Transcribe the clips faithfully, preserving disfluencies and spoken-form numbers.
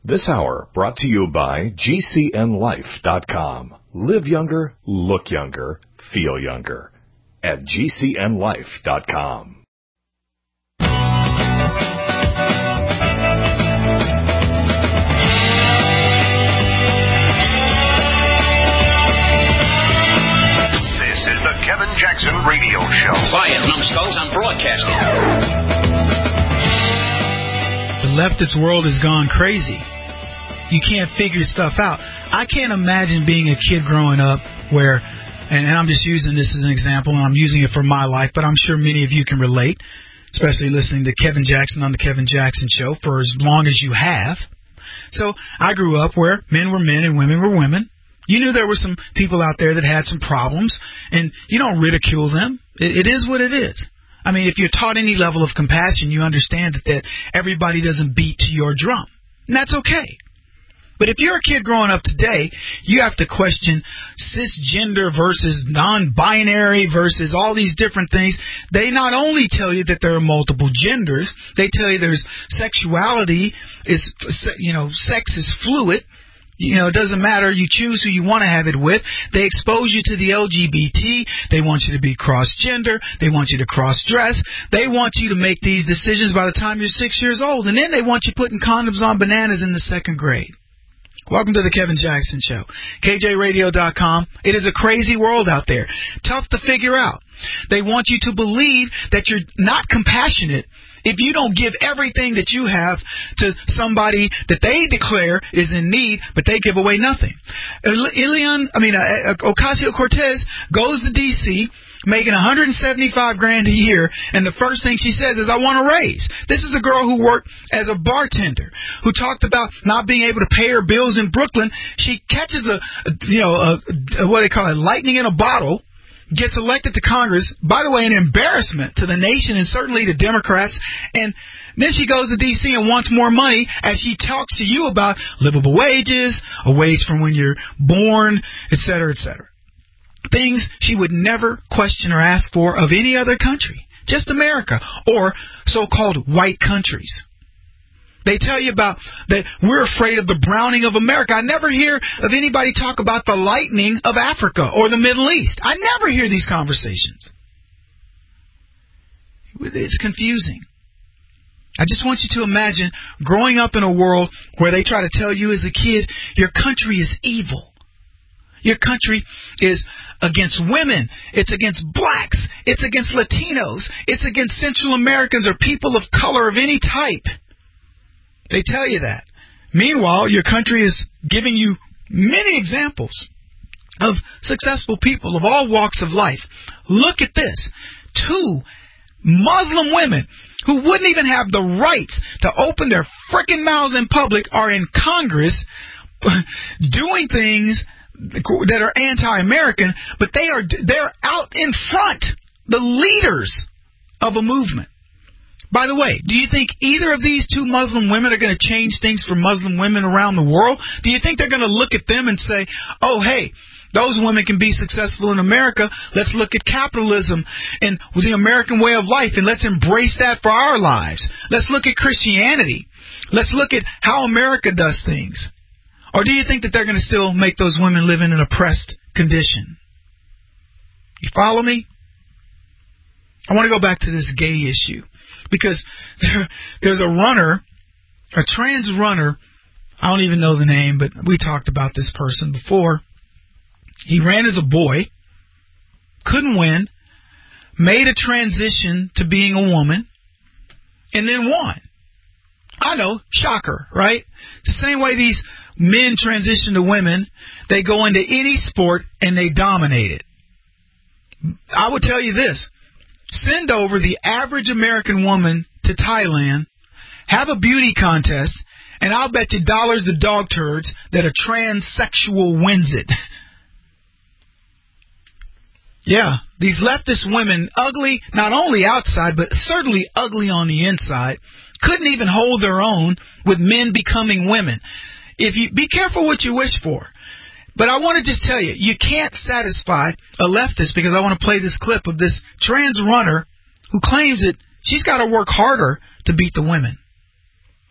This hour brought to you by G C N life dot com. Live younger, look younger, feel younger at G C N life dot com. This is the Kevin Jackson Radio Show. Quiet, numbskulls, I'm broadcasting. The leftist world has gone crazy. You can't figure stuff out. I can't imagine being a kid growing up where, and, and I'm just using this as an example, and I'm using it for my life, but I'm sure many of you can relate, especially listening to Kevin Jackson on the Kevin Jackson Show for as long as you have. So I grew up where men were men and women were women. You knew there were some people out there that had some problems, and you don't ridicule them. It, it is what it is. I mean, if you're taught any level of compassion, you understand that, that everybody doesn't beat to your drum, and that's okay. But if you're a kid growing up today, you have to question cisgender versus non-binary versus all these different things. They not only tell you that there are multiple genders, they tell you there's sexuality is, you know, sex is fluid. You know, it doesn't matter. You choose who you want to have it with. They expose you to the L G B T. They want you to be cross-gender. They want you to cross-dress. They want you to make these decisions by the time you're six years old. And then they want you putting condoms on bananas in the second grade. Welcome to the Kevin Jackson Show. K J radio dot com. It is a crazy world out there. Tough to figure out. They want you to believe that you're not compassionate if you don't give everything that you have to somebody that they declare is in need, but they give away nothing. Ilian, I mean, uh, Ocasio-Cortez goes to D C making one hundred seventy-five grand a year, and the first thing she says is, I want a raise. This is a girl who worked as a bartender, who talked about not being able to pay her bills in Brooklyn. She catches a, a you know, a, a, what they call it, lightning in a bottle, gets elected to Congress, by the way, an embarrassment to the nation and certainly to Democrats, and then she goes to D C and wants more money as she talks to you about livable wages, a wage from when you're born, et cetera, et cetera. Things she would never question or ask for of any other country, just America, or so-called white countries. They tell you about that we're afraid of the browning of America. I never hear of anybody talk about the lightning of Africa or the Middle East. I never hear these conversations. It's confusing. I just want you to imagine growing up in a world where they try to tell you as a kid, your country is evil. Your country is against women. It's against blacks. It's against Latinos. It's against Central Americans or people of color of any type. They tell you that. Meanwhile, your country is giving you many examples of successful people of all walks of life. Look at this. Two Muslim women who wouldn't even have the rights to open their frickin' mouths in public are in Congress doing things that are anti-American, but they are they're out in front, the leaders of a movement. By the way, do you think either of these two Muslim women are going to change things for Muslim women around the world? Do you think they're going to look at them and say, oh, hey, those women can be successful in America. Let's look at capitalism and the American way of life, and let's embrace that for our lives. Let's look at Christianity. Let's look at how America does things. Or do you think that they're going to still make those women live in an oppressed condition? You follow me? I want to go back to this gay issue. Because there, there's a runner, a trans runner, I don't even know the name, but we talked about this person before. He ran as a boy, couldn't win, made a transition to being a woman, and then won. I know, shocker, right? The same way these men transition to women, they go into any sport and they dominate it. I would tell you this. Send over the average American woman to Thailand, have a beauty contest, and I'll bet you dollars to dog turds that a transsexual wins it. Yeah, these leftist women, ugly not only outside, but certainly ugly on the inside, couldn't even hold their own with men becoming women. If you be careful what you wish for. But I want to just tell you, you can't satisfy a leftist, because I want to play this clip of this trans runner who claims that she's got to work harder to beat the women.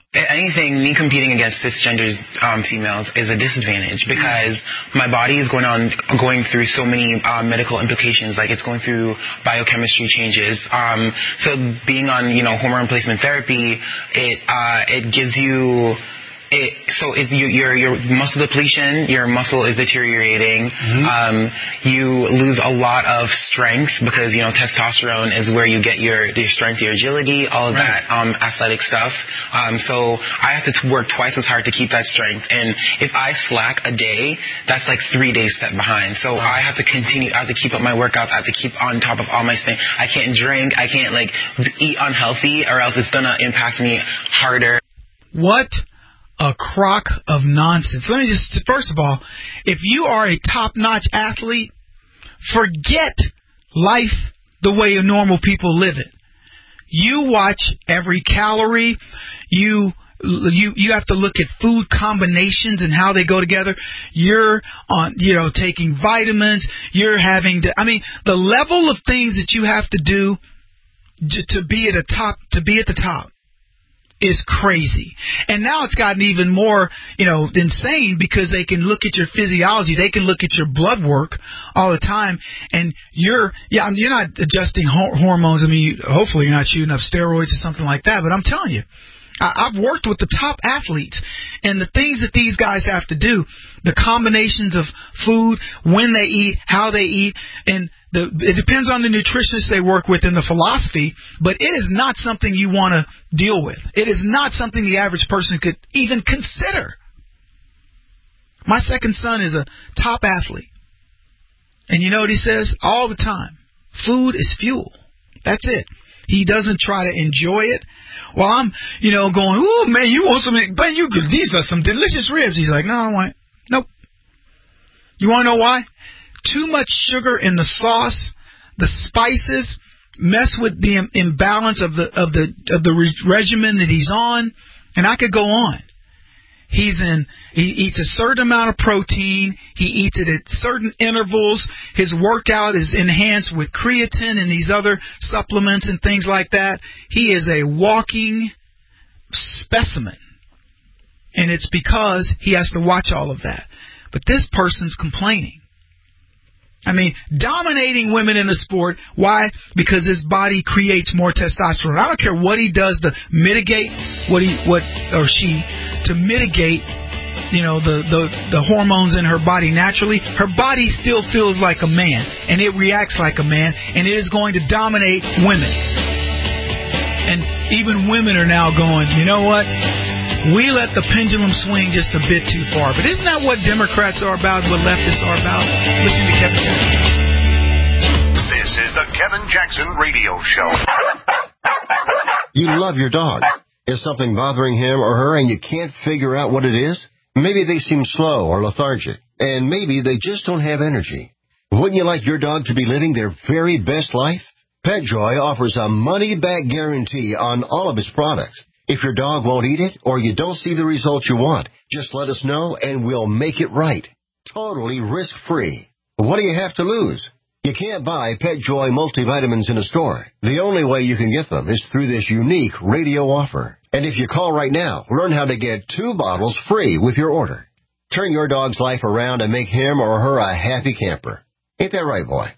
anything, me competing against cisgender um, females is a disadvantage because my body is going on going through so many uh, medical implications. Like it's going through biochemistry changes. Um, so being on, you know, hormone replacement therapy, it uh, it gives you. It, so if you, your your muscle depletion, your muscle is deteriorating. Mm-hmm. Um, you lose a lot of strength because, you know, testosterone is where you get your your strength, your agility, all of right. that um, athletic stuff. Um, so I have to t- work twice as hard to keep that strength. And if I slack a day, that's like three days set behind. So wow. I have to continue. I have to keep up my workouts. I have to keep on top of all my things. I can't drink. I can't like eat unhealthy, or else it's gonna impact me harder. What? A crock of nonsense. Let me just, first of all, if you are a top-notch athlete, forget life the way normal people live it. You watch every calorie. You you you have to look at food combinations and how they go together. You're on, you know, taking vitamins. You're having to, I mean, the level of things that you have to do to be at a top, to be at the top is crazy. And now it's gotten even more, you know, insane because they can look at your physiology. They can look at your blood work all the time. And you're, yeah, you're not adjusting ho- hormones. I mean, hopefully you're not shooting up steroids or something like that. But I'm telling you, I- I've worked with the top athletes, and the things that these guys have to do, the combinations of food, when they eat, how they eat, and The, it depends on the nutritionist they work with and the philosophy, but it is not something you want to deal with. It is not something the average person could even consider. My second son is a top athlete. And you know what he says all the time? Food is fuel. That's it. He doesn't try to enjoy it. Well, I'm, you know, going, oh, man, you want some, man, you could, these are some delicious ribs. He's like, no, I want, nope. You want to know why? Too much sugar in the sauce, the spices mess with the imbalance of the of the of the regimen that he's on, and I could go on. He's in. He eats a certain amount of protein. He eats it at certain intervals. His workout is enhanced with creatine and these other supplements and things like that. He is a walking specimen, and it's because he has to watch all of that. But this person's complaining. I mean, dominating women in the sport. Why? Because his body creates more testosterone. I don't care what he does to mitigate what he, what or she, to mitigate, you know, the, the, the hormones in her body naturally. Her body still feels like a man, and it reacts like a man, and it is going to dominate women. And even women are now going, you know what? We let the pendulum swing just a bit too far. But isn't that what Democrats are about, what leftists are about? Listen to Kevin Jackson. This is the Kevin Jackson Radio Show. You love your dog. Is something bothering him or her and you can't figure out what it is? Maybe they seem slow or lethargic, and maybe they just don't have energy. Wouldn't you like your dog to be living their very best life? PetJoy offers a money-back guarantee on all of its products. If your dog won't eat it or you don't see the results you want, just let us know and we'll make it right. Totally risk-free. What do you have to lose? You can't buy PetJoy multivitamins in a store. The only way you can get them is through this unique radio offer. And if you call right now, learn how to get two bottles free with your order. Turn your dog's life around and make him or her a happy camper. Ain't that right, boy?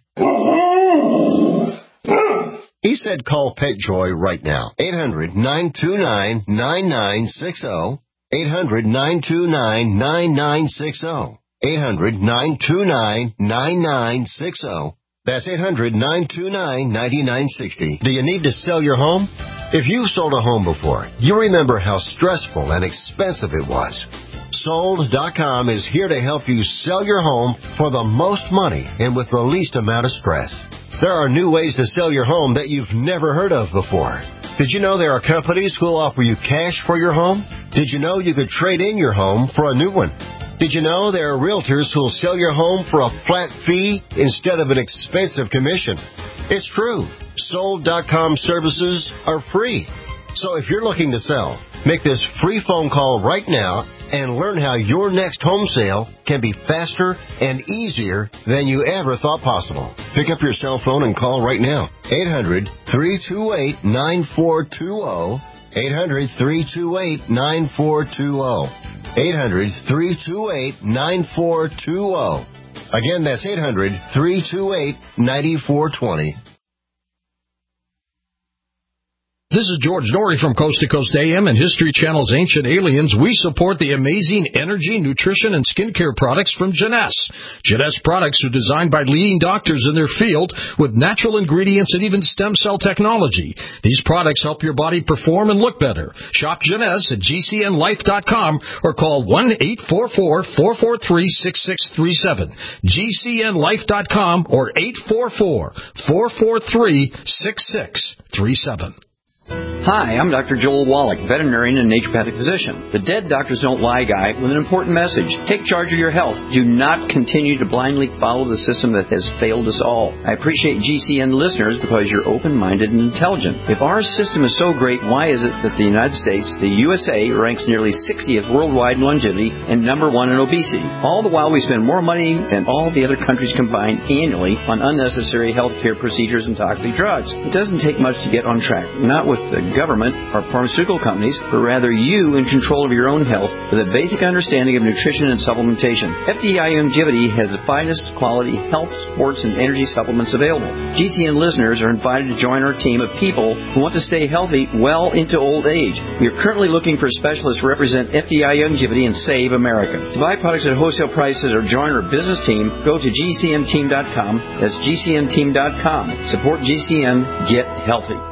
He said call PetJoy right now. eight hundred, nine two nine, nine nine six zero. eight hundred, nine two nine, nine nine six zero. eight hundred, nine two nine, nine nine six zero. That's eight hundred, nine two nine, nine nine six zero. Do you need to sell your home? If you've sold a home before, you remember how stressful and expensive it was. Sold dot com is here to help you sell your home for the most money and with the least amount of stress. There are new ways to sell your home that you've never heard of before. Did you know there are companies who will offer you cash for your home? Did you know you could trade in your home for a new one? Did you know there are realtors who will sell your home for a flat fee instead of an expensive commission? It's true. Sold dot com services are free. So if you're looking to sell, make this free phone call right now and learn how your next home sale can be faster and easier than you ever thought possible. Pick up your cell phone and call right now. eight hundred, three two eight, nine four two zero. eight hundred, three two eight, nine four two zero. eight hundred, three two eight, nine four two zero. Again, that's eight hundred, three two eight, nine four two zero. This is George Norrie from Coast to Coast A M and History Channel's Ancient Aliens. We support the amazing energy, nutrition, and skincare products from Jeunesse. Jeunesse products are designed by leading doctors in their field with natural ingredients and even stem cell technology. These products help your body perform and look better. Shop Jeunesse at G C N life dot com or call one eight four four, four four three, six six three seven. G C N life dot com or eight four four, four four three, six six three seven. Hi, I'm Doctor Joel Wallach, veterinarian and naturopathic physician. The Dead Doctors Don't Lie guy with an important message. Take charge of your health. Do not continue to blindly follow the system that has failed us all. I appreciate G C N listeners because you're open-minded and intelligent. If our system is so great, why is it that the United States, the U S A, ranks nearly sixtieth worldwide in longevity and number one in obesity? All the while we spend more money than all the other countries combined annually on unnecessary health care procedures and toxic drugs. It doesn't take much to get on track. Not with the government or pharmaceutical companies, but rather you in control of your own health with a basic understanding of nutrition and supplementation. F D I Longevity has the finest quality health, sports, and energy supplements available. G C N listeners are invited to join our team of people who want to stay healthy well into old age. We are currently looking for specialists to represent F D I Longevity and Save America. To buy products at wholesale prices or join our business team, go to G C N team dot com. That's G C N team dot com. Support G C N. Get healthy.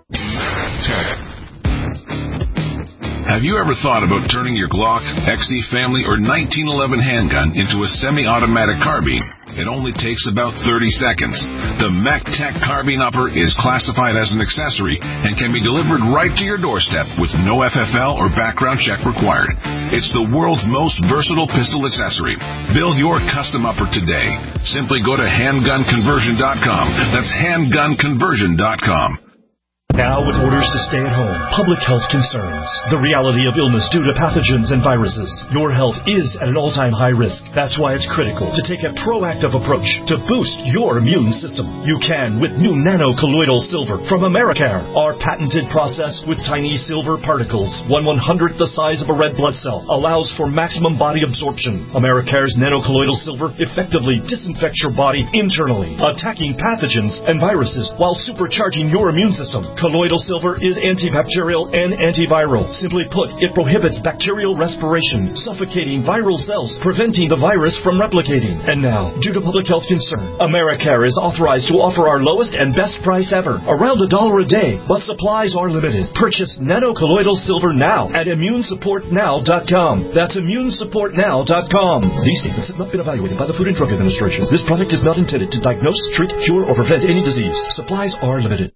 Have you ever thought about turning your Glock, X D Family, or nineteen eleven handgun into a semi-automatic carbine? It only takes about thirty seconds. The MacTech Carbine Upper is classified as an accessory and can be delivered right to your doorstep with no F F L or background check required. It's the world's most versatile pistol accessory. Build your custom upper today. Simply go to handgun conversion dot com. That's handgun conversion dot com. Now with orders to stay at home, public health concerns, the reality of illness due to pathogens and viruses, your health is at an all-time high risk. That's why it's critical to take a proactive approach to boost your immune system. You can with new nano-colloidal silver from Americare. Our patented process with tiny silver particles, one one-hundredth the size of a red blood cell, allows for maximum body absorption. Americare's nano-colloidal silver effectively disinfects your body internally, attacking pathogens and viruses while supercharging your immune system. Colloidal silver is antibacterial and antiviral. Simply put, it prohibits bacterial respiration, suffocating viral cells, preventing the virus from replicating. And now, due to public health concern, Americare is authorized to offer our lowest and best price ever, around a dollar a day, but supplies are limited. Purchase nano-colloidal silver now at immune support now dot com. That's immune support now dot com. These statements have not been evaluated by the Food and Drug Administration. This product is not intended to diagnose, treat, cure, or prevent any disease. Supplies are limited.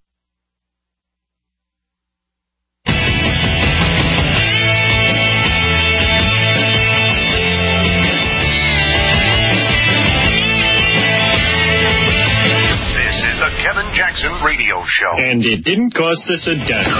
Jackson Radio Show. And it didn't cost us a dime.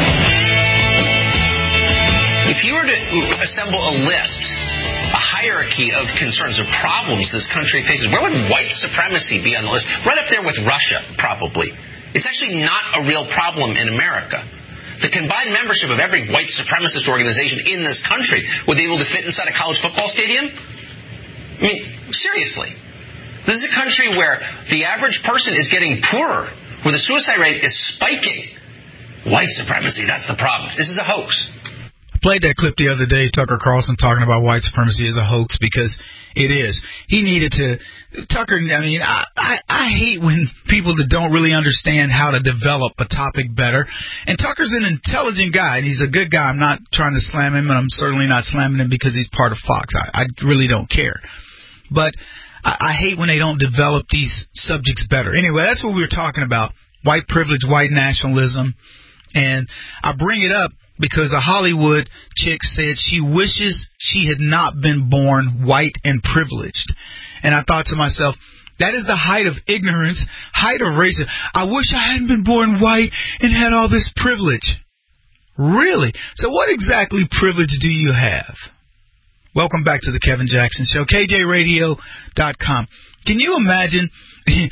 If you were to assemble a list, a hierarchy of concerns or problems this country faces, where would white supremacy be on the list? Right up there with Russia, probably. It's actually not a real problem in America. The combined membership of every white supremacist organization in this country would be able to fit inside a college football stadium? I mean, seriously. This is a country where the average person is getting poorer, where the suicide rate is spiking. White supremacy, that's the problem. This is a hoax. I played that clip the other day, Tucker Carlson talking about white supremacy as a hoax, because it is. He needed to... Tucker, I mean, I, I, I hate when people that don't really understand how to develop a topic better. And Tucker's an intelligent guy, and he's a good guy. I'm not trying to slam him, and I'm certainly not slamming him because he's part of Fox. I, I really don't care. But... I hate when they don't develop these subjects better. Anyway, that's what we were talking about, white privilege, white nationalism. And I bring it up because a Hollywood chick said she wishes she had not been born white and privileged. And I thought to myself, that is the height of ignorance, height of racism. I wish I hadn't been born white and had all this privilege. Really? So what exactly privilege do you have? Welcome back to the Kevin Jackson Show, K J radio dot com. Can you imagine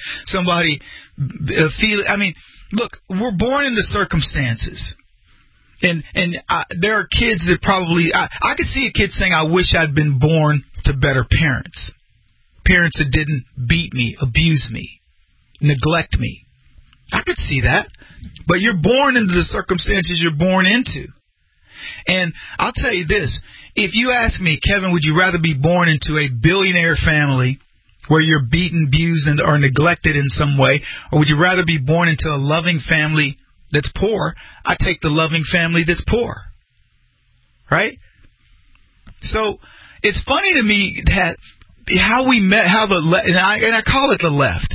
somebody feel, I mean, look, we're born into circumstances And and uh, there are kids that probably, I, I could see a kid saying, I wish I'd been born to better parents. Parents that didn't beat me, abuse me, neglect me. I could see that. But you're born into the circumstances you're born into. And I'll tell you this. If you ask me, Kevin, would you rather be born into a billionaire family where you're beaten, abused, and or neglected in some way, or would you rather be born into a loving family that's poor? I take the loving family that's poor. Right? So it's funny to me that how we met, how the le- and I and I call it the left.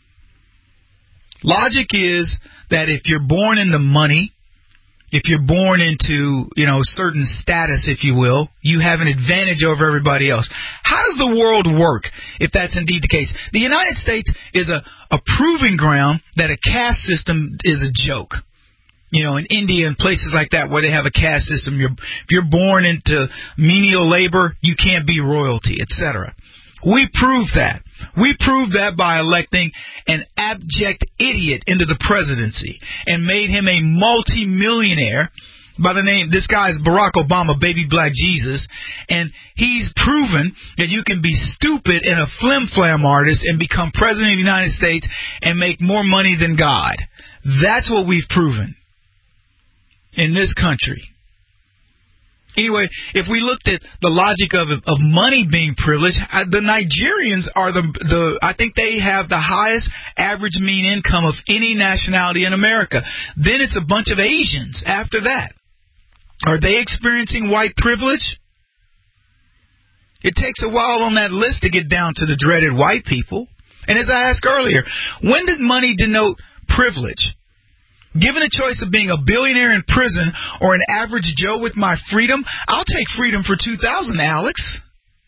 Logic is that if you're born into money, if you're born into, you know, certain status, if you will, you have an advantage over everybody else. How does the world work if that's indeed the case? The United States is a, a proving ground that a caste system is a joke. You know, in India and places like that where they have a caste system, you're, if you're born into menial labor, you can't be royalty, et cetera. We proved that. We proved that by electing an abject idiot into the presidency and made him a multi-millionaire by the name, this guy's Barack Obama, baby black Jesus, and he's proven that you can be stupid and a flim-flam artist and become president of the United States and make more money than God. That's what we've proven in this country. Anyway, if we looked at the logic of of money being privileged, the Nigerians are the the I think they have the highest average mean income of any nationality in America. Then it's a bunch of Asians after that. Are they experiencing white privilege? It takes a while on that list to get down to the dreaded white people. And as I asked earlier, when did money denote privilege? Given a choice of being a billionaire in prison or an average Joe with my freedom, I'll take freedom for two thousand, Alex.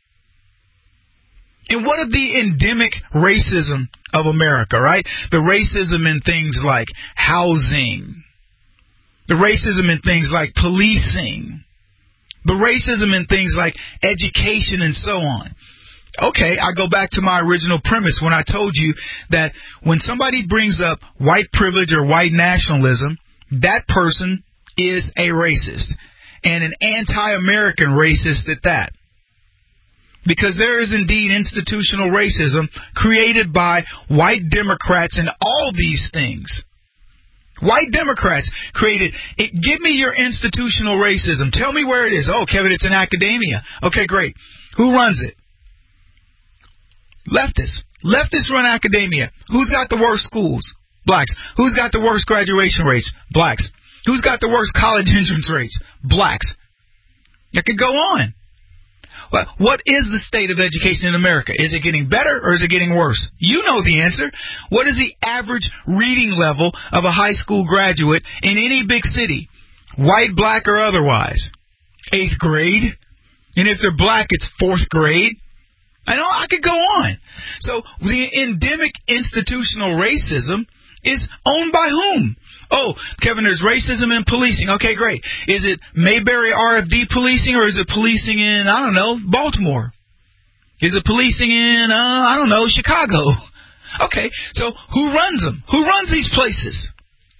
And what of the endemic racism of America, right? The racism in things like housing, the racism in things like policing, the racism in things like education and so on. Okay, I go back to my original premise when I told you that when somebody brings up white privilege or white nationalism, that person is a racist and an anti-American racist at that. Because there is indeed institutional racism created by white Democrats and all these things. White Democrats created it. Give me your institutional racism. Tell me where it is. Oh, Kevin, it's in academia. Okay, great. Who runs it? Leftists. Leftists run academia. Who's got the worst schools? Blacks. Who's got the worst graduation rates? Blacks. Who's got the worst college entrance rates? Blacks. I could go on. Well, what is the state of education in America? Is it getting better or is it getting worse? You know the answer. What is the average reading level of a high school graduate in any big city? White, black, or otherwise? Eighth grade. And if they're black, it's fourth grade. I know I could go on. So the endemic institutional racism is owned by whom? Oh, Kevin, there's racism in policing. Okay, great. Is it Mayberry R F D policing or is it policing in, I don't know, Baltimore? Is it policing in, uh, I don't know, Chicago? Okay, so who runs them? Who runs these places?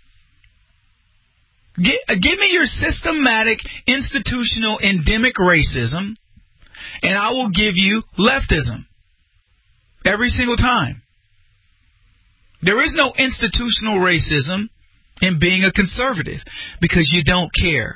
Give, give me your systematic, institutional, endemic racism, and I will give you leftism every single time. There is no institutional racism in being a conservative because you don't care.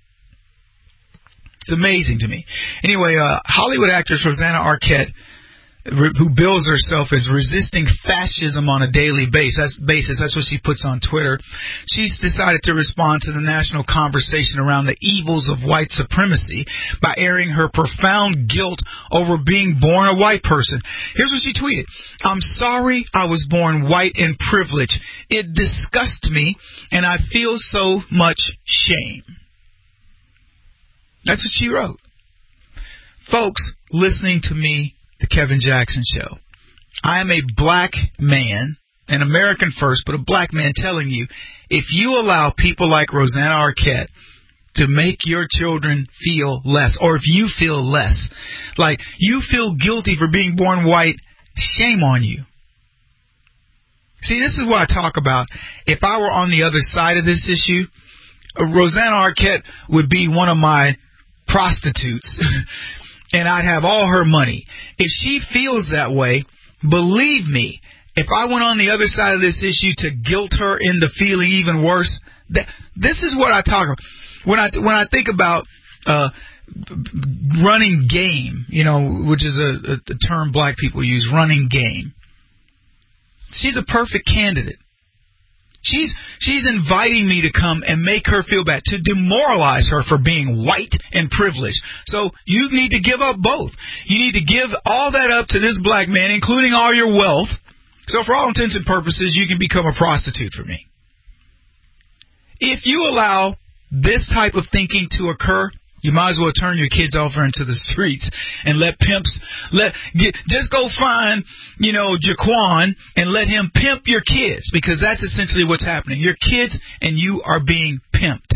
It's amazing to me. Anyway, uh, Hollywood actress Rosanna Arquette, who bills herself as resisting fascism on a daily basis, basis, that's what she puts on Twitter, she's decided to respond to the national conversation around the evils of white supremacy by airing her profound guilt over being born a white person. Here's what she tweeted. I'm sorry I was born white and privileged. It disgusts me, and I feel so much shame. That's what she wrote. Folks listening to me, The Kevin Jackson Show. I am a black man, an American first, but a black man telling you, if you allow people like Rosanna Arquette to make your children feel less, or if you feel less, like you feel guilty for being born white, shame on you. See, this is what I talk about. If I were on the other side of this issue, Rosanna Arquette would be one of my prostitutes, and I'd have all her money. If she feels that way, believe me, if I went on the other side of this issue to guilt her into feeling even worse, that, this is what I talk about. When I, when I think about uh, running game, you know, which is a, a, a term black people use, running game. She's a perfect candidate. She's she's inviting me to come and make her feel bad, to demoralize her for being white and privileged. So you need to give up both. You need to give all that up to this black man, including all your wealth. So for all intents and purposes, you can become a prostitute for me. If you allow this type of thinking to occur, you might as well turn your kids over into the streets and let pimps let get, just go find, you know, Jaquan and let him pimp your kids, because that's essentially what's happening. Your kids and you are being pimped.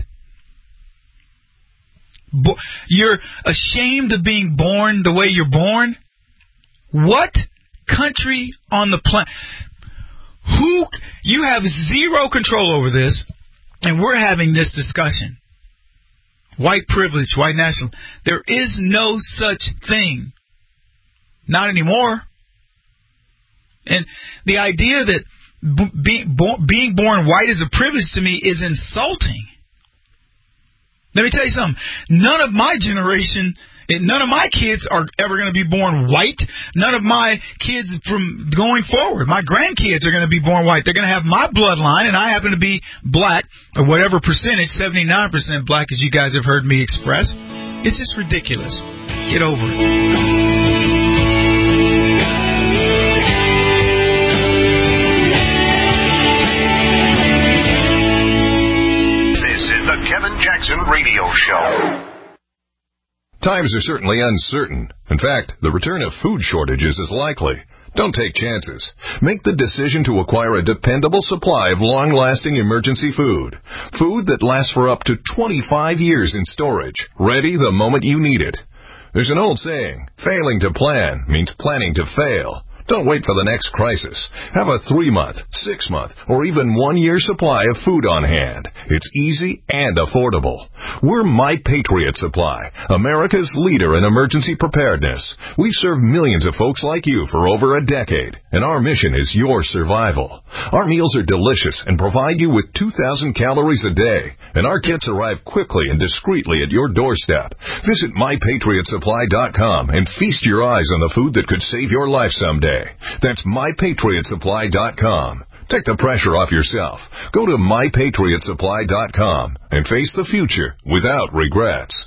Bo- you're ashamed of being born the way you're born? What country on the planet? Who? You have zero control over this, and we're having this discussion. White privilege, white national. There is no such thing. Not anymore. And the idea that b- being, bo- being born white is a privilege to me is insulting. Let me tell you something. None of my generation, none of my kids are ever going to be born white. None of my kids from going forward, my grandkids are going to be born white. They're going to have my bloodline, and I happen to be black, or whatever percentage, seventy-nine percent black, as you guys have heard me express. It's just ridiculous. Get over it. This is the Kevin Jackson Radio Show. Times are certainly uncertain. In fact, the return of food shortages is likely. Don't take chances. Make the decision to acquire a dependable supply of long-lasting emergency food. Food that lasts for up to twenty-five years in storage, ready the moment you need it. There's an old saying, failing to plan means planning to fail. Don't wait for the next crisis. Have a three-month, six-month, or even one-year supply of food on hand. It's easy and affordable. We're My Patriot Supply, America's leader in emergency preparedness. We've served millions of folks like you for over a decade, and our mission is your survival. Our meals are delicious and provide you with two thousand calories a day, and our kits arrive quickly and discreetly at your doorstep. Visit my patriot supply dot com and feast your eyes on the food that could save your life someday. That's my patriot supply dot com. Take the pressure off yourself. Go to my patriot supply dot com and face the future without regrets.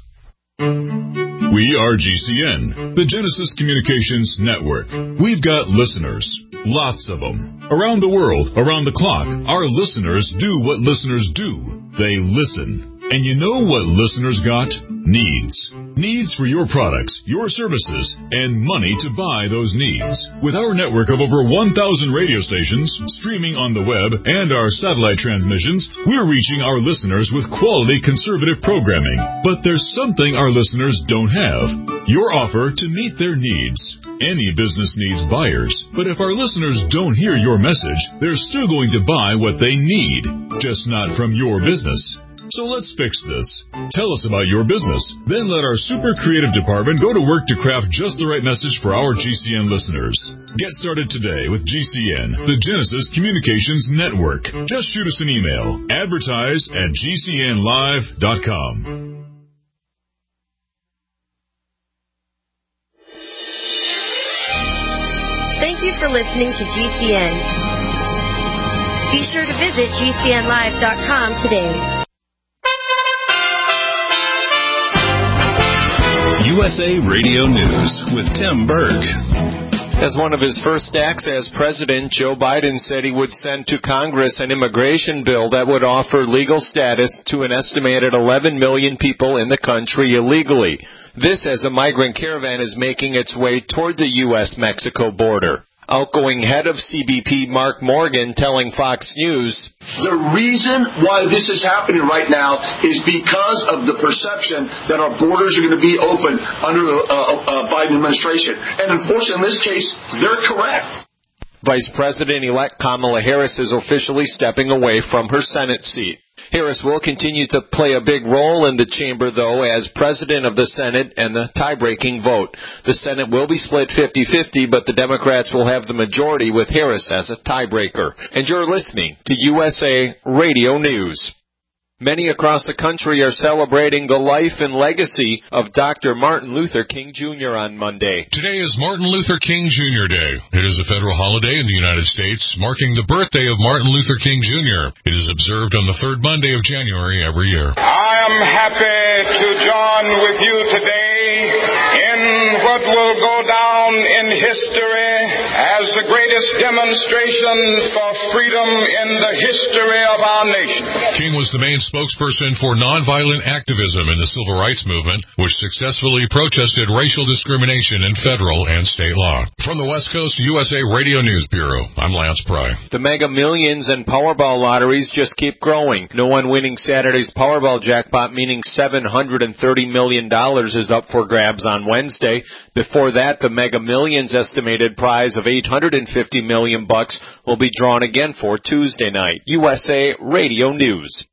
We are G C N, the Genesis Communications Network. We've got listeners, lots of them. Around the world, around the clock, our listeners do what listeners do. They listen. And you know what listeners got? Needs. Needs for your products, your services, and money to buy those needs. With our network of over one thousand radio stations, streaming on the web, and our satellite transmissions, we're reaching our listeners with quality conservative programming. But there's something our listeners don't have. Your offer to meet their needs. Any business needs buyers, but if our listeners don't hear your message, they're still going to buy what they need, just not from your business. So let's fix this. Tell us about your business. Then let our super creative department go to work to craft just the right message for our G C N listeners. Get started today with G C N, the Genesis Communications Network. Just shoot us an email. Advertise at G C N live dot com. Thank you for listening to G C N. Be sure to visit G C N live dot com today. U S A Radio News with Tim Berg. As one of his first acts as president, Joe Biden said he would send to Congress an immigration bill that would offer legal status to an estimated eleven million people in the country illegally. This as a migrant caravan is making its way toward the U S Mexico border. Outgoing head of C B P, Mark Morgan, telling Fox News, the reason why this is happening right now is because of the perception that our borders are going to be open under the uh, uh, Biden administration. And unfortunately, in this case, they're correct. Vice President-elect Kamala Harris is officially stepping away from her Senate seat. Harris will continue to play a big role in the chamber, though, as president of the Senate and the tie-breaking vote. The Senate will be split fifty-fifty, but the Democrats will have the majority with Harris as a tiebreaker. And you're listening to U S A Radio News. Many across the country are celebrating the life and legacy of Doctor Martin Luther King Junior on Monday. Today is Martin Luther King Junior Day. It is a federal holiday in the United States, marking the birthday of Martin Luther King Junior It is observed on the third Monday of January every year. I am happy to join with you today in what will go down in history as the greatest demonstration for freedom in the history of our nation. King was the main spokesperson for nonviolent activism in the civil rights movement, which successfully protested racial discrimination in federal and state law. From the West Coast U S A Radio News Bureau, I'm Lance Pry. The Mega Millions and Powerball lotteries just keep growing. No one winning Saturday's Powerball jackpot, meaning seven hundred thirty million dollars, is up for grabs on Wednesday. Before that, the Mega Millions estimated prize of eight hundred fifty million bucks will be drawn again for Tuesday night. U S A Radio News.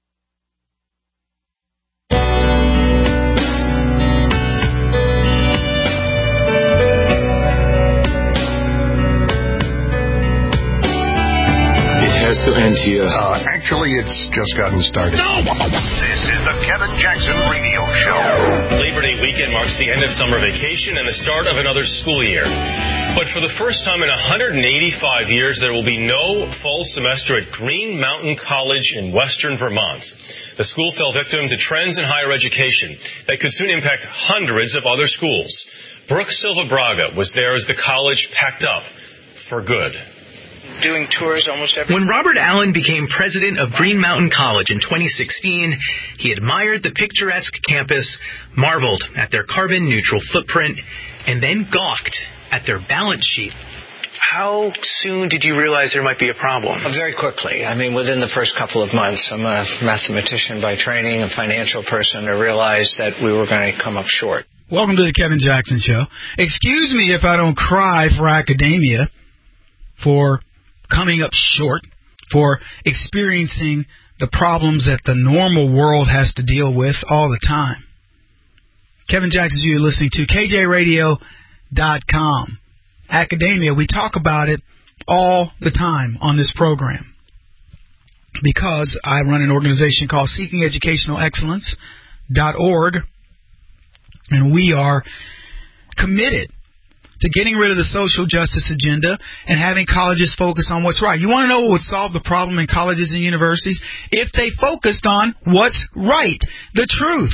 Has to end here. Uh, actually, it's just gotten started. No! This is the Kevin Jackson Radio Show. Labor Day weekend marks the end of summer vacation and the start of another school year. But for the first time in one hundred eighty-five years, there will be no fall semester at Green Mountain College in western Vermont. The school fell victim to trends in higher education that could soon impact hundreds of other schools. Brooke Silva Braga was there as the college packed up for good. Doing tours almost every When Robert Allen became president of Green Mountain College in twenty sixteen, he admired the picturesque campus, marveled at their carbon-neutral footprint, and then gawked at their balance sheet. How soon did you realize there might be a problem? Very quickly. I mean, within the first couple of months. I'm a mathematician by training, a financial person. I realized that we were going to come up short. Welcome to the Kevin Jackson Show. Excuse me if I don't cry for academia, for coming up short, for experiencing the problems that the normal world has to deal with all the time. Kevin Jackson, you're listening to K J radio dot com. Academia, we talk about it all the time on this program because I run an organization called Seeking Educational Excellence dot org, and we are committed to getting rid of the social justice agenda and having colleges focus on what's right. You want to know what would solve the problem in colleges and universities? If they focused on what's right, the truth.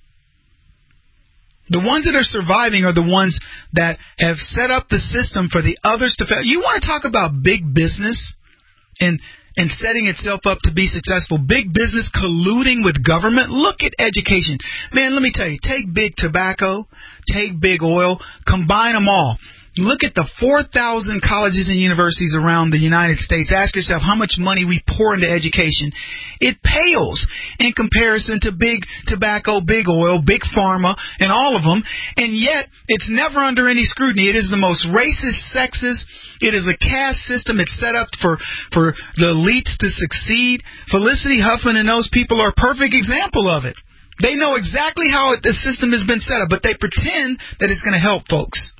The ones that are surviving are the ones that have set up the system for the others to fail. You want to talk about big business and and setting itself up to be successful. Big business colluding with government. Look at education. Man, let me tell you, take big tobacco, take big oil, combine them all. Look at the four thousand colleges and universities around the United States. Ask yourself how much money we pour into education. It pales in comparison to big tobacco, big oil, big pharma, and all of them. And yet, it's never under any scrutiny. It is the most racist, sexist. It is a caste system. It's set up for, for the elites to succeed. Felicity Huffman and those people are a perfect example of it. They know exactly how it, the system has been set up, but they pretend that it's going to help folks.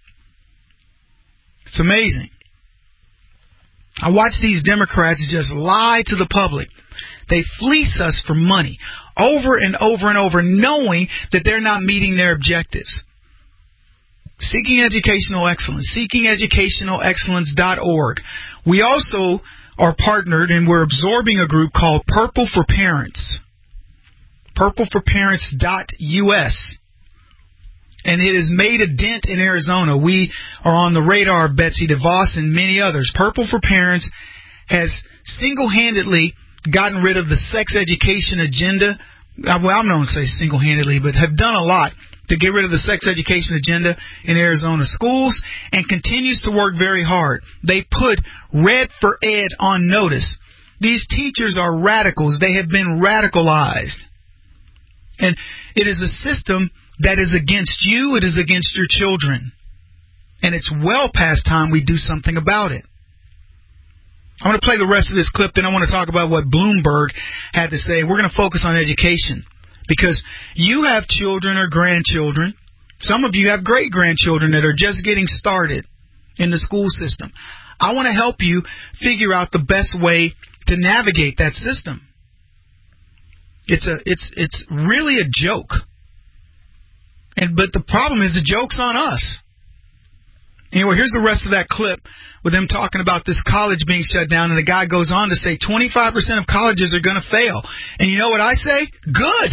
It's amazing. I watch these Democrats just lie to the public. They fleece us for money over and over and over, knowing that they're not meeting their objectives. Seeking Educational Excellence, seeking educational excellence dot org. We also are partnered and we're absorbing a group called Purple for Parents. purple for parents dot U S. And it has made a dent in Arizona. We are on the radar of Betsy DeVos and many others. Purple for Parents has single-handedly gotten rid of the sex education agenda. Well, I'm not going to say single-handedly, but have done a lot to get rid of the sex education agenda in Arizona schools and continues to work very hard. They put Red for Ed on notice. These teachers are radicals. They have been radicalized. And it is a system that is against you, it is against your children. And it's well past time we do something about it. I'm going to play the rest of this clip, then I want to talk about what Bloomberg had to say. We're going to focus on education because you have children or grandchildren. Some of you have great-grandchildren that are just getting started in the school system. I want to help you figure out the best way to navigate that system. It's a, it's, it's really a joke. And but the problem is the joke's on us. Anyway, here's the rest of that clip with them talking about this college being shut down, and the guy goes on to say twenty-five percent of colleges are going to fail. And you know what I say? Good.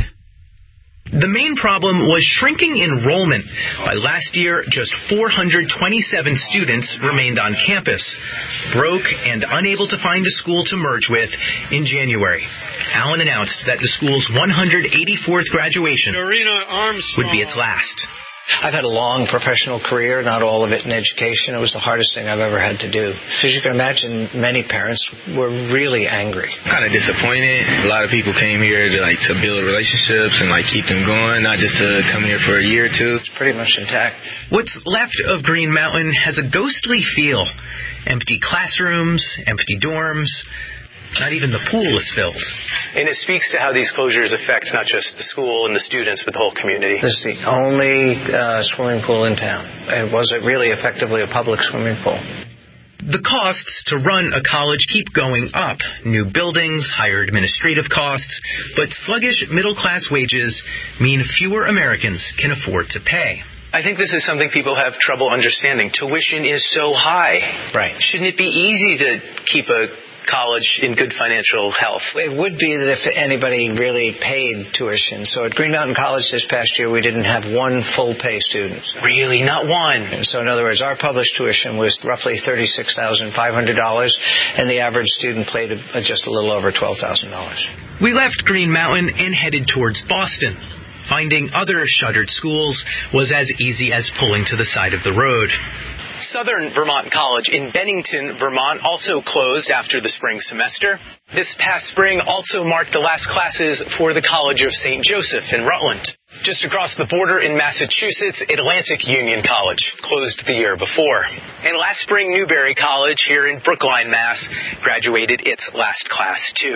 The main problem was shrinking enrollment. By last year, just four hundred twenty-seven students remained on campus, broke and unable to find a school to merge with in January. Allen announced that the school's one hundred eighty-fourth graduation would be its last. I've had a long professional career, not all of it in education. It was the hardest thing I've ever had to do. So as you can imagine, many parents were really angry. Kind of disappointed. A lot of people came here to like to build relationships and like keep them going, not just to come here for a year or two. It's pretty much intact. What's left of Green Mountain has a ghostly feel. Empty classrooms, empty dorms. Not even the pool is filled. And it speaks to how these closures affect not just the school and the students, but the whole community. This is the only uh, swimming pool in town. And was it really effectively a public swimming pool? The costs to run a college keep going up. New buildings, higher administrative costs, but sluggish middle-class wages mean fewer Americans can afford to pay. I think this is something people have trouble understanding. Tuition is so high. Right. Shouldn't it be easy to keep a college in good financial health? It would be that if anybody really paid tuition. So at Green Mountain College this past year, we didn't have one full-pay student. Really? Not one? And so in other words, our published tuition was roughly thirty-six thousand five hundred dollars, and the average student paid just a little over twelve thousand dollars. We left Green Mountain and headed towards Boston. Finding other shuttered schools was as easy as pulling to the side of the road. Southern Vermont College in Bennington, Vermont, also closed after the spring semester. This past spring also marked the last classes for the College of Saint Joseph in Rutland. Just across the border in Massachusetts, Atlantic Union College closed the year before. And last spring, Newberry College here in Brookline, Mass, graduated its last class, too.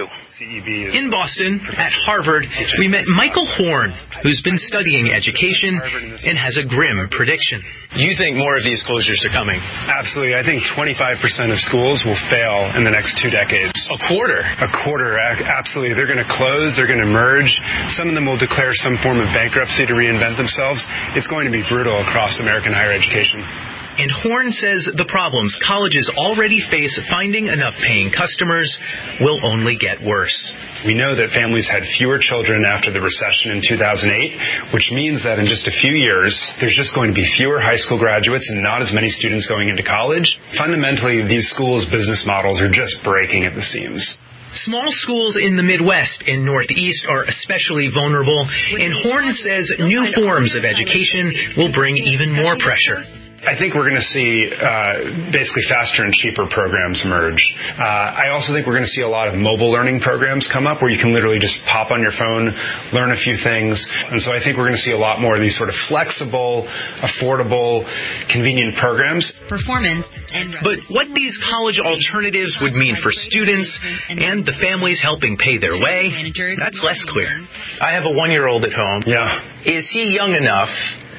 In Boston, at Harvard, we met Michael Horn, who's been studying education and has a grim prediction. You think more of these closures are coming? Absolutely. I think twenty-five percent of schools will fail in the next two decades. A quarter? A quarter, absolutely. They're going to close. They're going to merge. Some of them will declare some form of bankruptcy to reinvent themselves. It's going to be brutal across American higher education. And Horn says the problems colleges already face finding enough paying customers will only get worse. We know that families had fewer children after the recession in two thousand eight, which means that in just a few years, there's just going to be fewer high school graduates and not as many students going into college. Fundamentally, these schools' business models are just breaking at the seams. Small schools in the Midwest and Northeast are especially vulnerable, and Horn says new forms of education will bring even more pressure. I think we're going to see uh, basically faster and cheaper programs emerge. Uh, I also think we're going to see a lot of mobile learning programs come up where you can literally just pop on your phone, learn a few things. And so I think we're going to see a lot more of these sort of flexible, affordable, convenient programs. Performance and But what these college alternatives would mean for students and the families helping pay their way, that's less clear. I have a one-year-old at home. Yeah. Is he young enough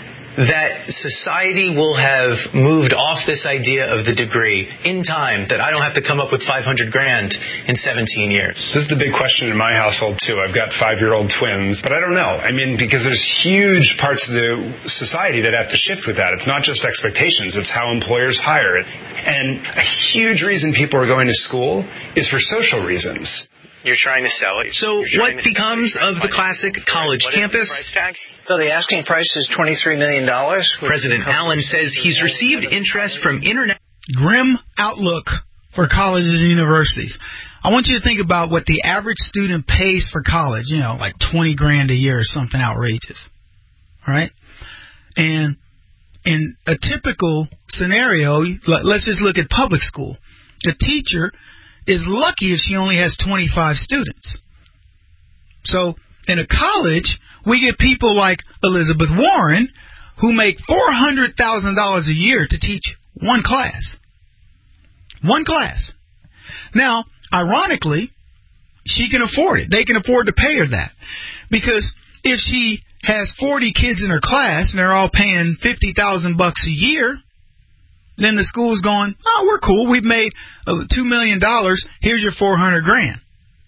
that society will have moved off this idea of the degree in time, that I don't have to come up with five hundred grand in seventeen years? This is the big question in my household, too. I've got five-year-old twins, but I don't know. I mean, because there's huge parts of the society that have to shift with that. It's not just expectations. It's how employers hire it. And a huge reason people are going to school is for social reasons. You're trying to sell it. So what becomes of the classic college campus? So the asking price is twenty-three million dollars. President Allen says he's received interest from internet. Grim outlook for colleges and universities. I want you to think about what the average student pays for college, you know, like twenty grand a year or something outrageous. All right? And in a typical scenario, let's just look at public school. The teacher is lucky if she only has twenty-five students. So in a college, we get people like Elizabeth Warren who make four hundred thousand dollars a year to teach one class. One class. Now, ironically, she can afford it. They can afford to pay her that. Because if she has forty kids in her class and they're all paying fifty thousand bucks a year, then the school's going, oh, we're cool. We've made uh, two million dollars. Here's your four hundred grand.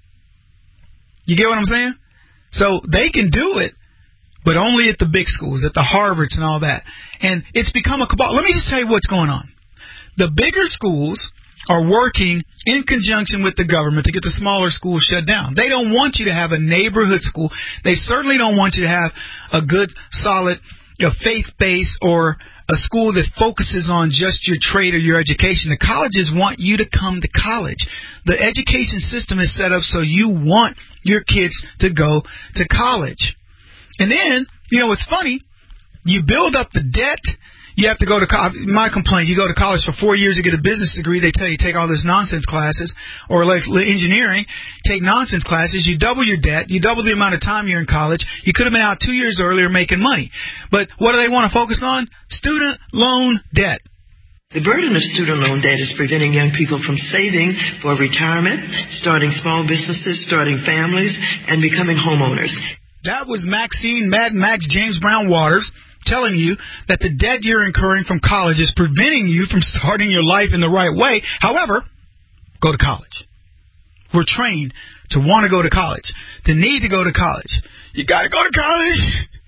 You get what I'm saying? So they can do it, but only at the big schools, at the Harvards and all that. And it's become a cabal. Let me just tell you what's going on. The bigger schools are working in conjunction with the government to get the smaller schools shut down. They don't want you to have a neighborhood school. They certainly don't want you to have a good, solid, a faith base or a school that focuses on just your trade or your education. The colleges want you to come to college. The education system is set up so you want your kids to go to college. And then, you know, what's funny, you build up the debt. You have to go to college. My complaint, you go to college for four years to get a business degree. They tell you take all this nonsense classes, or like engineering, take nonsense classes. You double your debt. You double the amount of time you're in college. You could have been out two years earlier making money. But what do they want to focus on? Student loan debt. The burden of student loan debt is preventing young people from saving for retirement, starting small businesses, starting families, and becoming homeowners. That was Maxine Mad Max James Brown Waters telling you that the debt you're incurring from college is preventing you from starting your life in the right way. However, go to college. We're trained to want to go to college, to need to go to college. You got to go to college.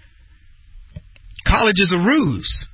College is a ruse.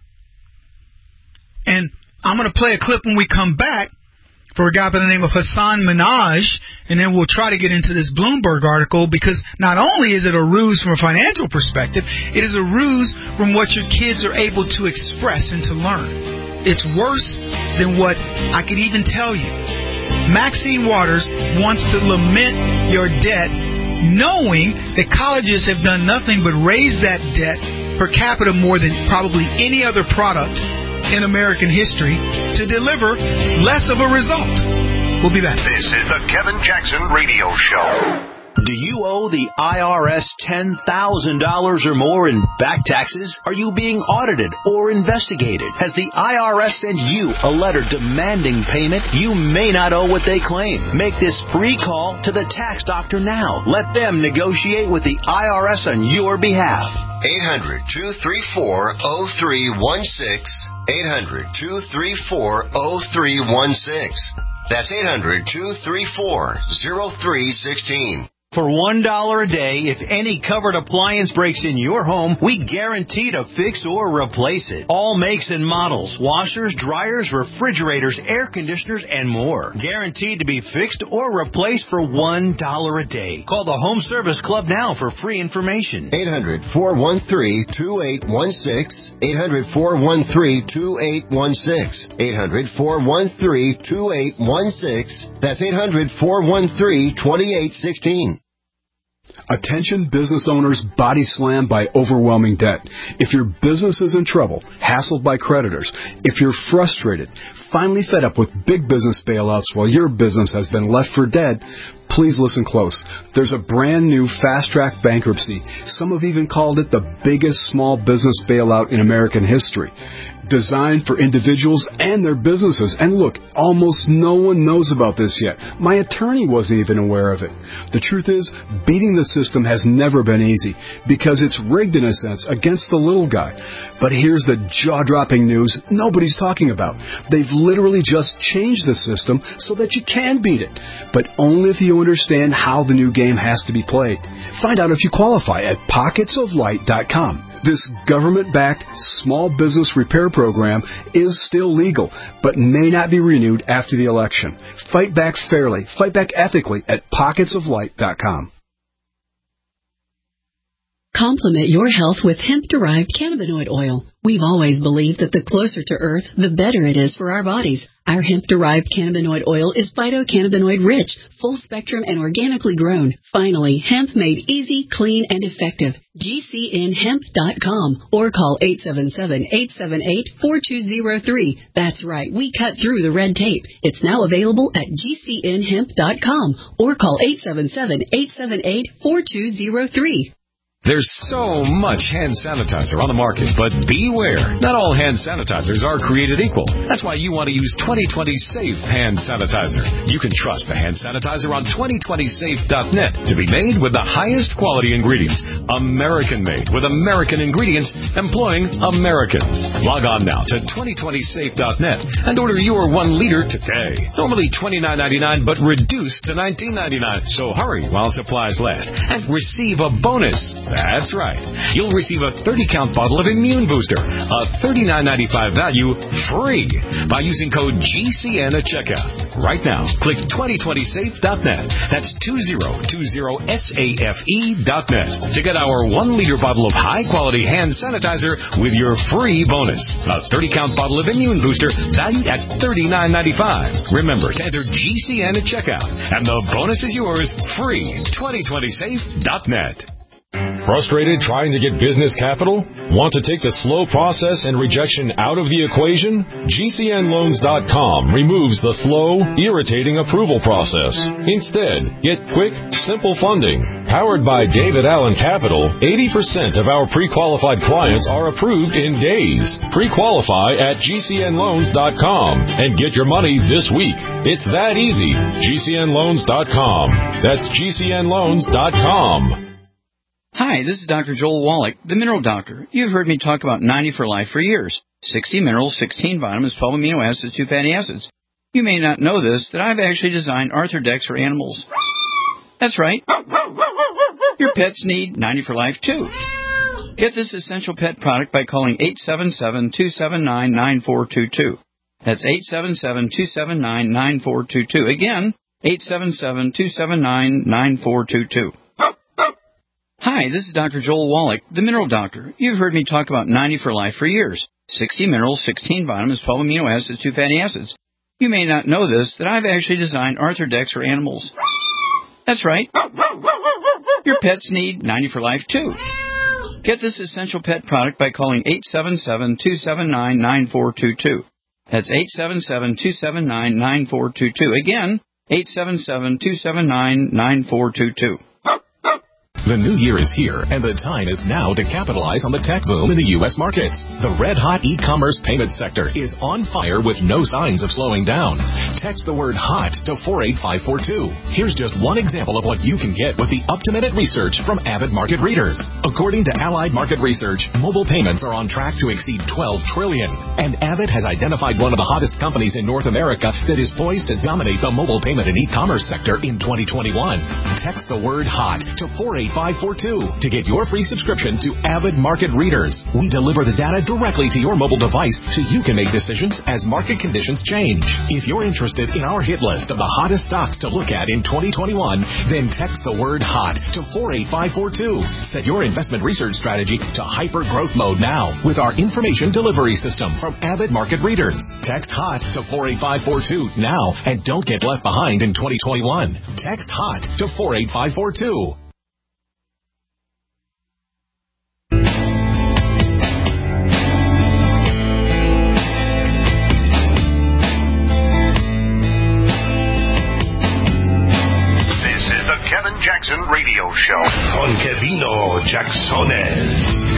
And I'm going to play a clip when we come back for a guy by the name of Hasan Minhaj, and then we'll try to get into this Bloomberg article, because not only is it a ruse from a financial perspective, it is a ruse from what your kids are able to express and to learn. It's worse than what I could even tell you. Maxine Waters wants to lament your debt, knowing that colleges have done nothing but raise that debt per capita more than probably any other product in American history to deliver less of a result. We'll be back. This is the Kevin Jackson Radio Show. Do you owe the I R S ten thousand dollars or more in back taxes? Are you being audited or investigated? Has the I R S sent you a letter demanding payment? You may not owe what they claim. Make this free call to the tax doctor now. Let them negotiate with the I R S on your behalf. eight hundred, two three four, oh three one six. eight hundred, two three four, oh three one six. That's eight hundred, two three four, oh three one six. For one dollar a day, if any covered appliance breaks in your home, we guarantee to fix or replace it. All makes and models, washers, dryers, refrigerators, air conditioners, and more. Guaranteed to be fixed or replaced for one dollar a day. Call the Home Service Club now for free information. eight hundred, four one three, two eight one six. eight hundred, four one three, two eight one six. eight hundred, four one three, two eight one six. That's eight hundred, four one three, two eight one six. Attention business owners body slammed by overwhelming debt. If your business is in trouble, hassled by creditors, if you're frustrated, finally fed up with big business bailouts while your business has been left for dead, please listen close. There's a brand new fast-track bankruptcy. Some have even called it the biggest small business bailout in American history. Designed for individuals and their businesses. And look, almost no one knows about this yet. My attorney wasn't even aware of it. The truth is, beating the system has never been easy, because it's rigged in a sense against the little guy. But here's the jaw-dropping news nobody's talking about. They've literally just changed the system so that you can beat it, but only if you understand how the new game has to be played. Find out if you qualify at pockets of light dot com. This government-backed small business repair program is still legal, but may not be renewed after the election. Fight back fairly, fight back ethically at pockets of light dot com. Complement your health with hemp-derived cannabinoid oil. We've always believed that the closer to Earth, the better it is for our bodies. Our hemp-derived cannabinoid oil is phytocannabinoid-rich, full-spectrum, and organically grown. Finally, hemp made easy, clean, and effective. G C N hemp dot com or call eight seven seven, eight seven eight, four two zero three. That's right, we cut through the red tape. It's now available at G C N hemp dot com or call eight seven seven, eight seven eight, four two zero three. There's so much hand sanitizer on the market, but beware. Not all hand sanitizers are created equal. That's why you want to use twenty twenty Safe Hand Sanitizer. You can trust the hand sanitizer on twenty twenty safe dot net to be made with the highest quality ingredients. American-made with American ingredients employing Americans. Log on now to twenty twenty safe dot net and order your one liter today. Normally twenty-nine ninety-nine, but reduced to nineteen ninety-nine. So hurry while supplies last and receive a bonus. That's right. You'll receive a thirty count bottle of Immune Booster, a thirty-nine ninety-five value, free by using code G C N at checkout. Right now, click twenty twenty safe dot net. That's twenty twenty safe dot net to get our one liter bottle of high-quality hand sanitizer with your free bonus. A thirty count bottle of Immune Booster valued at thirty-nine ninety-five. Remember to enter G C N at checkout, and the bonus is yours free. twenty twenty safe dot net. Frustrated trying to get business capital? Want to take the slow process and rejection out of the equation? G C N loans dot com removes the slow, irritating approval process. Instead, get quick, simple funding. Powered by David Allen Capital, eighty percent of our pre-qualified clients are approved in days. Pre-qualify at G C N loans dot com and get your money this week. It's that easy. G C N loans dot com. That's G C N loans dot com. Hi, this is Doctor Joel Wallach, the Mineral Doctor. You've heard me talk about ninety for Life for years. sixty minerals, sixteen vitamins, twelve amino acids, two fatty acids. You may not know this, that I've actually designed Arthrodex for animals. That's right. Your pets need ninety for Life, too. Get this essential pet product by calling eight seven seven, two seven nine, nine four two two. That's eight seven seven, two seven nine, nine four two two. Again, eight seven seven, two seven nine, nine four two two. Hi, this is Doctor Joel Wallach, the Mineral Doctor. You've heard me talk about ninety for Life for years. sixty minerals, sixteen vitamins, twelve amino acids, two fatty acids. You may not know this, that I've actually designed Arthrodex for animals. That's right. Your pets need ninety for Life, too. Get this essential pet product by calling eight seven seven, two seven nine, nine four two two. That's eight seven seven, two seven nine, nine four two two. Again, eight seven seven, two seven nine, nine four two two. The new year is here, and the time is now to capitalize on the tech boom in the U S markets. The red-hot e-commerce payment sector is on fire with no signs of slowing down. Text the word HOT to four eight five four two. Here's just one example of what you can get with the up-to-minute research from Avid Market Readers. According to Allied Market Research, mobile payments are on track to exceed twelve trillion dollars, and Avid has identified one of the hottest companies in North America that is poised to dominate the mobile payment and e-commerce sector in twenty twenty-one. Text the word HOT to four eight five four two to get your free subscription to Avid Market Readers. We deliver the data directly to your mobile device so you can make decisions as market conditions change. If you're interested in our hit list of the hottest stocks to look at in twenty twenty-one, then text the word HOT to four eight five four two. Set your investment research strategy to hyper growth mode now with our information delivery system from Avid Market Readers. Text HOT to four eight five four two now and don't get left behind in twenty twenty-one. Text HOT to four eight five four two. Kevin Jackson Radio Show con Kevino Jacksones.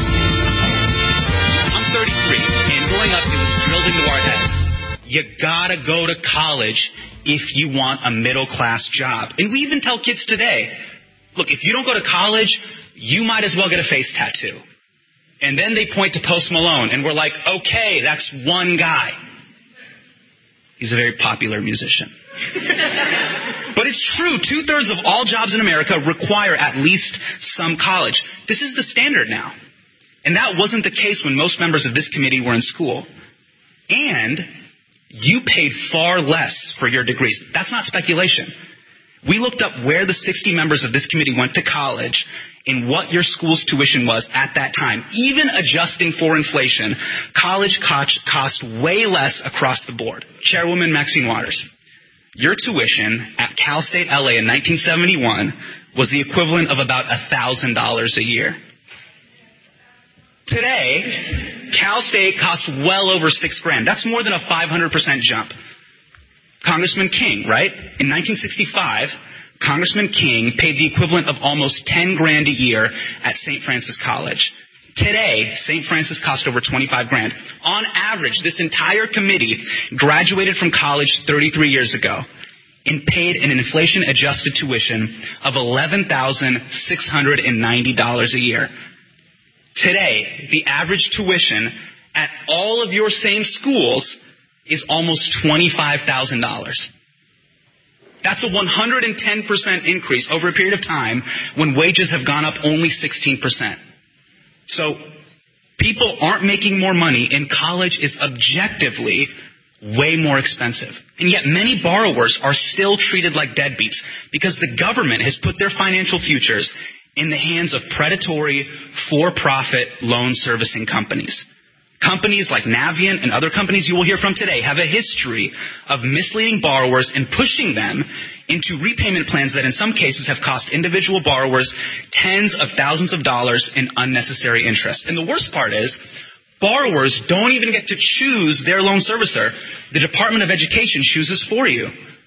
I'm thirty-three, and growing up, it was drilled into our heads. You gotta go to college if you want a middle-class job. And we even tell kids today, look, if you don't go to college, you might as well get a face tattoo. And then they point to Post Malone, and we're like, okay, that's one guy. He's a very popular musician. But it's true. Two-thirds of all jobs in America require at least some college. This is the standard now. And that wasn't the case when most members of this committee were in school. And you paid far less for your degrees. That's not speculation. We looked up where the sixty members of this committee went to college and what your school's tuition was at that time. Even adjusting for inflation, college cost way less across the board. Chairwoman Maxine Waters, your tuition at Cal State L A in nineteen seventy-one was the equivalent of about one thousand dollars a year. Today, Cal State costs well over six grand. That's more than a five hundred percent jump. Congressman King, right? In nineteen sixty-five, Congressman King paid the equivalent of almost ten grand a year at Saint Francis College. Today, Saint Francis costs over twenty-five grand. On average, this entire committee graduated from college thirty-three years ago and paid an inflation-adjusted tuition of eleven thousand six hundred ninety dollars a year. Today, the average tuition at all of your same schools is almost twenty-five thousand dollars. That's a one hundred ten percent increase over a period of time when wages have gone up only sixteen percent. So people aren't making more money, and college is objectively way more expensive. And yet many borrowers are still treated like deadbeats because the government has put their financial futures in the hands of predatory, for-profit loan servicing companies. Companies like Navient and other companies you will hear from today have a history of misleading borrowers and pushing them into repayment plans that in some cases have cost individual borrowers tens of thousands of dollars in unnecessary interest. And the worst part is, borrowers don't even get to choose their loan servicer. The Department of Education chooses for you.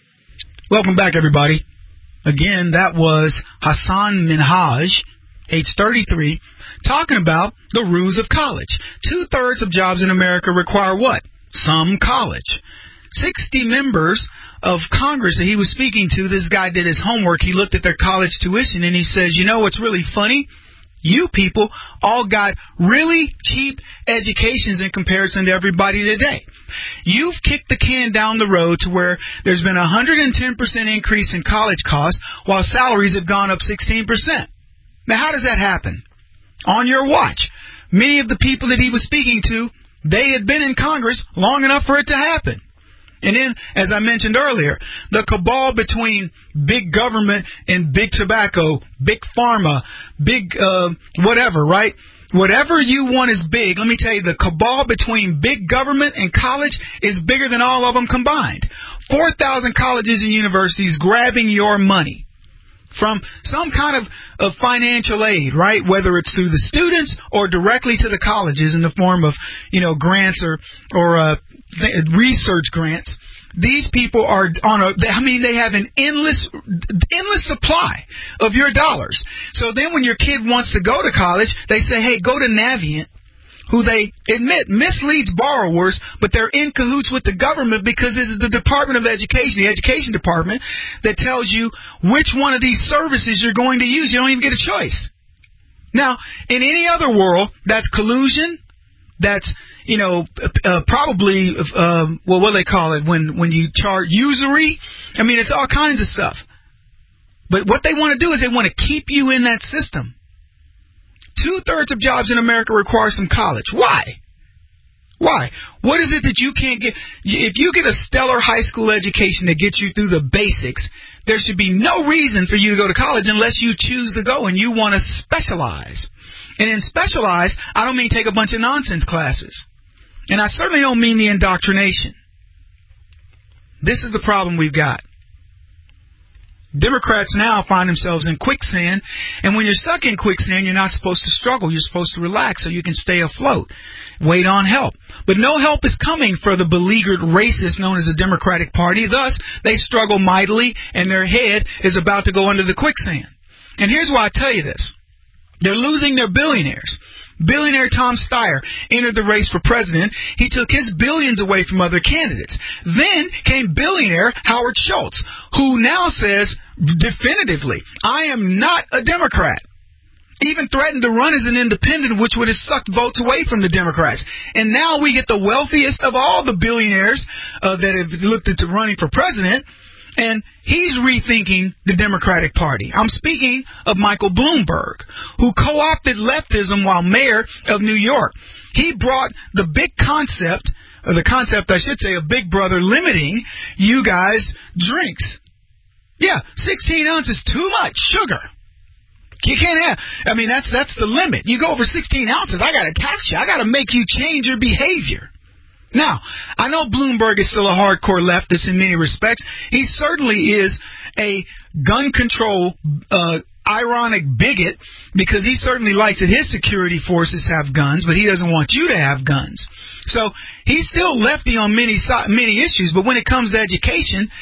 Welcome back, everybody. Again, that was Hassan Minhaj, age thirty-three, talking about the rules of college. Two-thirds of jobs in America require what? Some college. sixty members of Congress that he was speaking to, this guy did his homework. He looked at their college tuition and he says, you know what's really funny? You people all got really cheap educations in comparison to everybody today. You've kicked the can down the road to where there's been a one hundred ten percent increase in college costs while salaries have gone up sixteen percent. Now, how does that happen? On your watch. Many of the people that he was speaking to, they had been in Congress long enough for it to happen. And then, as I mentioned earlier, the cabal between big government and big tobacco, big pharma, big uh, whatever, right? Whatever you want is big. Let me tell you, the cabal between big government and college is bigger than all of them combined. four thousand colleges and universities grabbing your money from some kind of, of financial aid, right? Whether it's through the students or directly to the colleges in the form of, you know, grants or, or uh, th- research grants. These people are on a, I mean, they have an endless, endless supply of your dollars. So then when your kid wants to go to college, they say, hey, go to Navient, who they admit misleads borrowers, but they're in cahoots with the government because it is the Department of Education, the Education Department, that tells you which one of these services you're going to use. You don't even get a choice. Now, in any other world, that's collusion. That's, you know, uh, probably, uh, well, what do they call it, when, when you charge usury? I mean, it's all kinds of stuff. But what they want to do is they want to keep you in that system. Two-thirds of jobs in America require some college. Why? Why? What is it that you can't get? If you get a stellar high school education that gets you through the basics, there should be no reason for you to go to college unless you choose to go and you want to specialize. And in specialize, I don't mean take a bunch of nonsense classes. And I certainly don't mean the indoctrination. This is the problem we've got. Democrats now find themselves in quicksand, and when you're stuck in quicksand, you're not supposed to struggle. You're supposed to relax so you can stay afloat. Wait on help. But no help is coming for the beleaguered racists known as the Democratic Party. Thus, they struggle mightily, and their head is about to go under the quicksand. And here's why I tell you this. They're losing their billionaires. Billionaire Tom Steyer entered the race for president. He took his billions away from other candidates. Then came billionaire Howard Schultz, who now says definitively, I am not a Democrat. Even threatened to run as an independent, which would have sucked votes away from the Democrats. And now we get the wealthiest of all the billionaires uh, that have looked into running for president. And he's rethinking the Democratic Party. I'm speaking of Michael Bloomberg, who co-opted leftism while mayor of New York. He brought the big concept, or the concept, I should say, of Big Brother limiting you guys' drinks. Yeah, sixteen ounces too much sugar. You can't have, I mean, that's that's the limit. You go over sixteen ounces, I got to tax you. I got to make you change your behavior. Now, I know Bloomberg is still a hardcore leftist in many respects. He certainly is a gun control uh, ironic bigot because he certainly likes that his security forces have guns, but he doesn't want you to have guns. So he's still lefty on many many issues, but when it comes to education,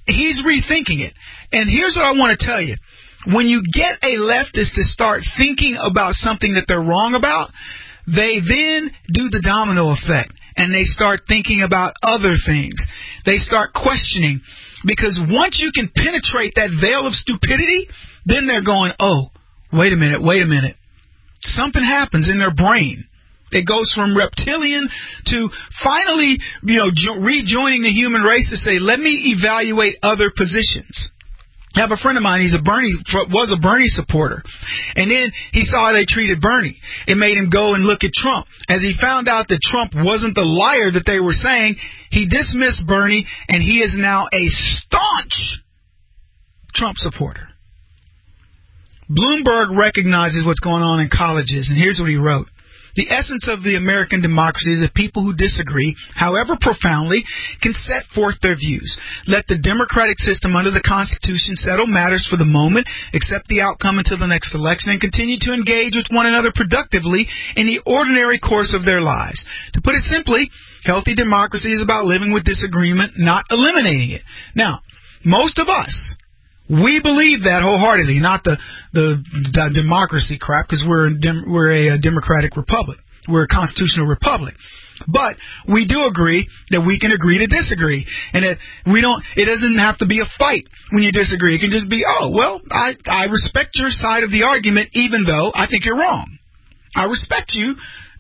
he's rethinking it. And here's what I want to tell you. When you get a leftist to start thinking about something that they're wrong about, they then do the domino effect, and they start thinking about other things. They start questioning, because once you can penetrate that veil of stupidity, then they're going, oh, wait a minute, wait a minute. Something happens in their brain. It goes from reptilian to finally, you know, jo- rejoining the human race to say, let me evaluate other positions. I have a friend of mine, he's a Bernie, was a Bernie supporter. And then he saw how they treated Bernie. It made him go and look at Trump. As he found out that Trump wasn't the liar that they were saying, he dismissed Bernie, and he is now a staunch Trump supporter. Bloomberg recognizes what's going on in colleges, and here's what he wrote. The essence of the American democracy is that people who disagree, however profoundly, can set forth their views. Let the democratic system under the Constitution settle matters for the moment, accept the outcome until the next election, and continue to engage with one another productively in the ordinary course of their lives. To put it simply, healthy democracy is about living with disagreement, not eliminating it. Now, most of us, we believe that wholeheartedly, not the the, the democracy crap, because we're a dem, we're a, a democratic republic, we're a constitutional republic. But we do agree that we can agree to disagree, and that we don't. It doesn't have to be a fight when you disagree. It can just be, oh well, I I respect your side of the argument, even though I think you're wrong. I respect you.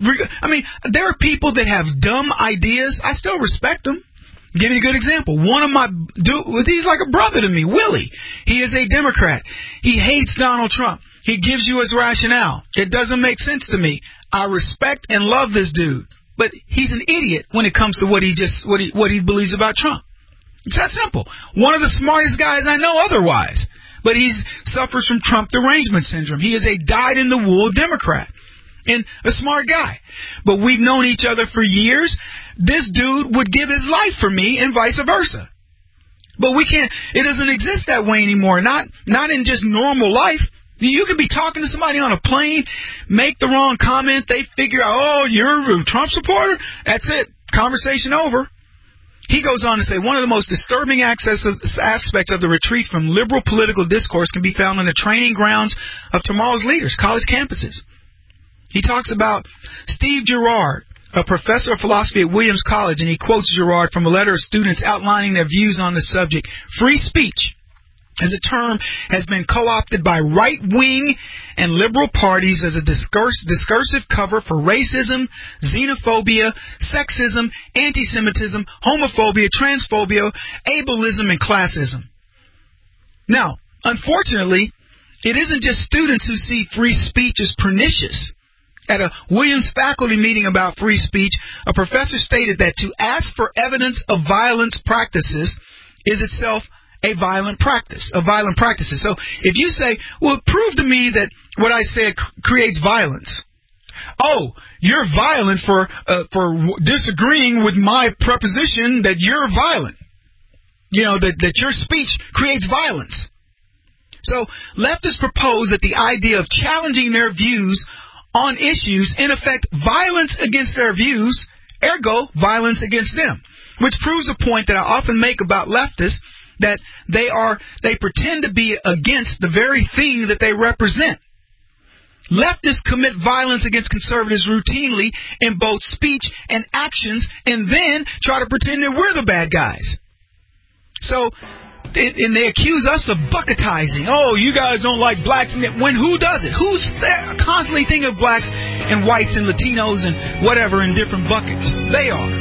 I mean, there are people that have dumb ideas. I still respect them. Give you a good example. One of my, dude, he's like a brother to me, Willie. He is a Democrat. He hates Donald Trump. He gives you his rationale. It doesn't make sense to me. I respect and love this dude, but he's an idiot when it comes to what he just what he what he believes about Trump. It's that simple. One of the smartest guys I know otherwise, but he suffers from Trump derangement syndrome. He is a dyed-in-the-wool Democrat and a smart guy, but we've known each other for years. This dude would give his life for me and vice versa. But we can't, it doesn't exist that way anymore. Not not in just normal life. You could be talking to somebody on a plane, make the wrong comment, they figure out, oh, you're a Trump supporter? That's it. Conversation over. He goes on to say, one of the most disturbing aspects of the retreat from liberal political discourse can be found in the training grounds of tomorrow's leaders, college campuses. He talks about Steve Gerard, a professor of philosophy at Williams College, and he quotes Gerard from a letter of students outlining their views on the subject. Free speech as a term has been co-opted by right-wing and liberal parties as a discurse, discursive cover for racism, xenophobia, sexism, anti-Semitism, homophobia, transphobia, ableism, and classism. Now, unfortunately, it isn't just students who see free speech as pernicious. At a Williams faculty meeting about free speech, a professor stated that to ask for evidence of violence practices is itself a violent practice, of violent practices. So if you say, well, prove to me that what I said creates violence. Oh, you're violent for uh, for disagreeing with my proposition that you're violent. You know, that, that your speech creates violence. So leftists propose that the idea of challenging their views on issues, in effect, violence against their views, ergo, violence against them. Which proves a point that I often make about leftists, that they are, they pretend to be against the very thing that they represent. Leftists commit violence against conservatives routinely in both speech and actions, and then try to pretend that we're the bad guys. So, and they accuse us of bucketizing. Oh, you guys don't like blacks. When who does it? Who's there? Constantly thinking of blacks and whites and Latinos and whatever in different buckets. They are.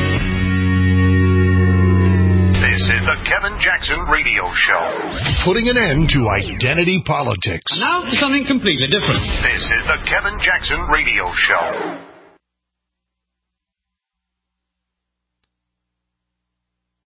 This is the Kevin Jackson Radio Show. Putting an end to identity politics. And now something completely different. This is the Kevin Jackson Radio Show.